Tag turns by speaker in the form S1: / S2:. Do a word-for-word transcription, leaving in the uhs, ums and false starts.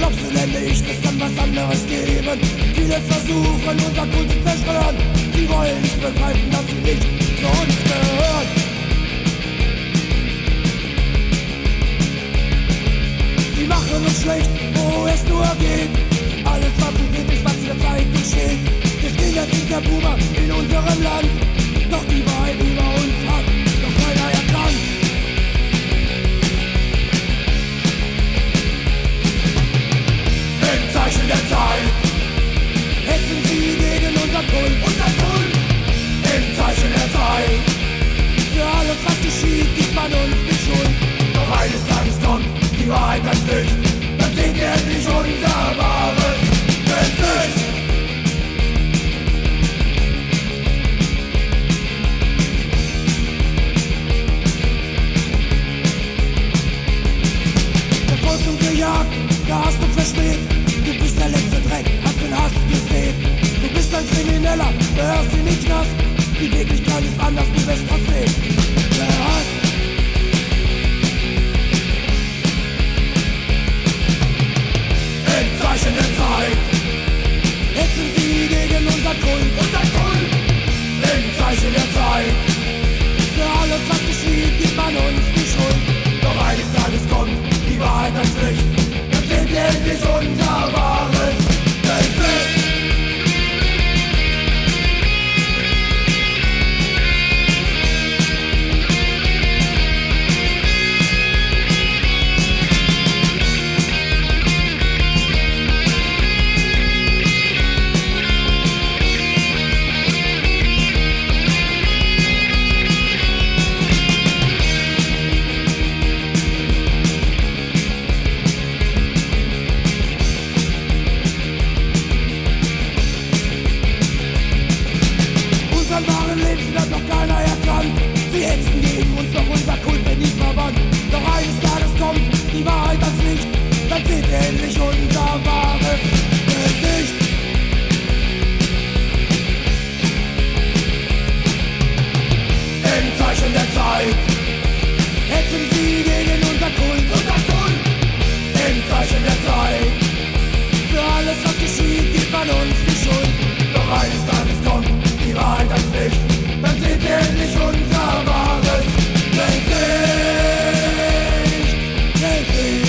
S1: Glaubst du nämlich, es kann was anderes geben? Viele versuchen, unser Kult zu zerstören. Sie wollen nicht begreifen, dass sie nicht zu uns gehören. Sie machen uns schlecht, wo es nur geht. Alles, was sie sehen, ist, was in der Zeitung steht. Es ging jetzt nicht der Boomer in unserem Land, doch die Wahrheit über uns hat noch keiner erkannt. Im Zeichen der Zeit hetzen sie gegen unser Kult, unser Kult. Im Zeichen der Zeit, für alles, was geschieht, gibt man uns die Schuld. Doch eines Tages kommt die Wahrheit ans Licht, dann seht ihr endlich unser wahres Gesicht. Verfolgt und gejagt, gehasst und verschmäht. Du bist der letzte Dreck, hast den Hass gesehen. Du bist ein Krimineller, gehörst in den Knast. Die Wirklichkeit ist anders, du wirst trotzdem gehasst. Im Zeichen der Zeit hetzen sie gegen unser Kult, unser Kult. Im Zeichen der Zeit, für alles, was geschieht, gibt man uns die Schuld. Doch eines Tages kommt die Wahrheit ans Licht, dann seht ihr endlich unser wahres Gesicht. Hat noch keiner erkannt. Sie hetzen gegen uns, doch unser Kult wird nicht verbannt. Doch eines Tages kommt die Wahrheit ans Licht, dann seht ihr endlich unser wahres Gesicht. Im Zeichen der Zeit hetzen sie gegen unser Kult, unser Kult. Im Zeichen der Zeit, für alles, was geschieht, gibt man uns die Schuld. Doch eines Tages kommt die Wahrheit ans Licht, dann seht ihr endlich unser wahres Gesicht, Gesicht.